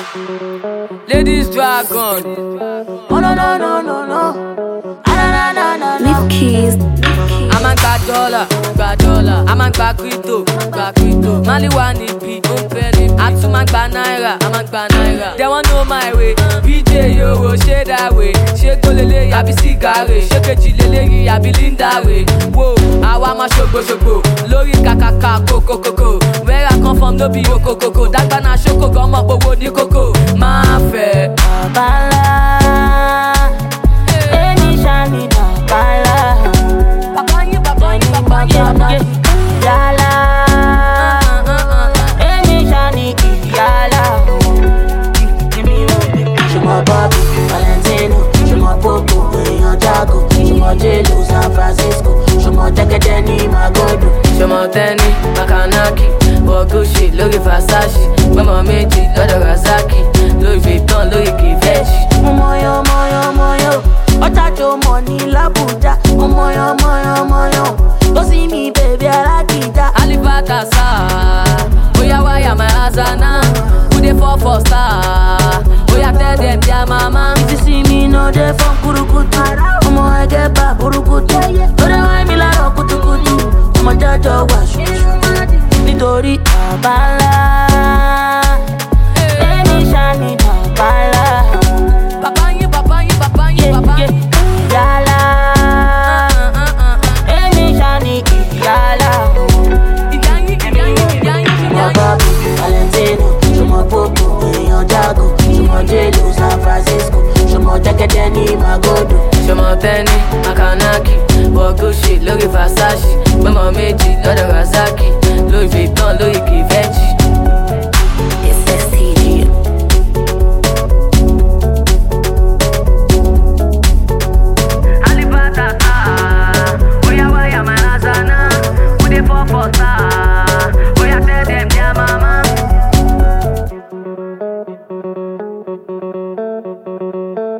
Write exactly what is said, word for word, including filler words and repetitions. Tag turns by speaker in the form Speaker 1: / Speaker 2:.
Speaker 1: Ladies Dragon.
Speaker 2: Oh no no no no no. Ah, na, na, na, na.
Speaker 3: Leave keys.
Speaker 1: I'm a gba dollar, gba dollar. I'm a gba crypto, gba crypto. Mali wa ni bi, o fẹ́ ni bi. I too ma gba naira, I'm a gba naira. They want know my way. B J Yowo, ṣe that way. Ṣé golele yabi sigare? Ṣé kejì leleyi yabi Linda way? Whoa, àwa ma ṣogbo ṣogbo. Lórí kakaka koko koko. Where I come from no be oko koko. Dagba na ṣoko gan mọ̀ gbogbo ní koko. Máa fẹ́.
Speaker 2: Babala, eni shani babala.
Speaker 1: Babanyi, babanyi, babanyi, babanyi.
Speaker 2: Yala, eni shani yala. Shuma Bobby, Valentino, Shuma Popo, Leon Jago, Shuma J-Lo, San Francisco, Shuma Teketeni, Magodo.
Speaker 1: Shuma Teni, Makanaki, Bogushi, Louis Versace, Mama Meji, Lodo Razaki, Louis Vuitton, Louis Givenchy.
Speaker 2: Moyo, moyo, moyo, Otacho money, Labuja, moyo, moyo, moyo. Go see me, baby, I like it.
Speaker 1: Alibata sa, Oya waya my Azana, who dey fall for star? Oya tell them their mama.
Speaker 2: If you see me, no dey from Kurukutu. Omo I get back Kurukutu. No dey want me like Kutukutu. Omo Jojo wash. Nítorí Babala, eni shani babala.
Speaker 1: Babanyi, babanyi, babanyi, babanyi.
Speaker 2: Yala, eni shani yala.
Speaker 1: Iyanyi, iyanyi, iyanyi,
Speaker 2: Shuma
Speaker 1: iyanyi.
Speaker 2: Bobby, Valentino, Shuma Popo, Leon Jago, Shuma J-Lo, San Francisco, Shuma Teketeni, Magodo.
Speaker 1: Shuma Teni, Makanaki, Bogushi, Louis Versace, Mama Meji, Lodo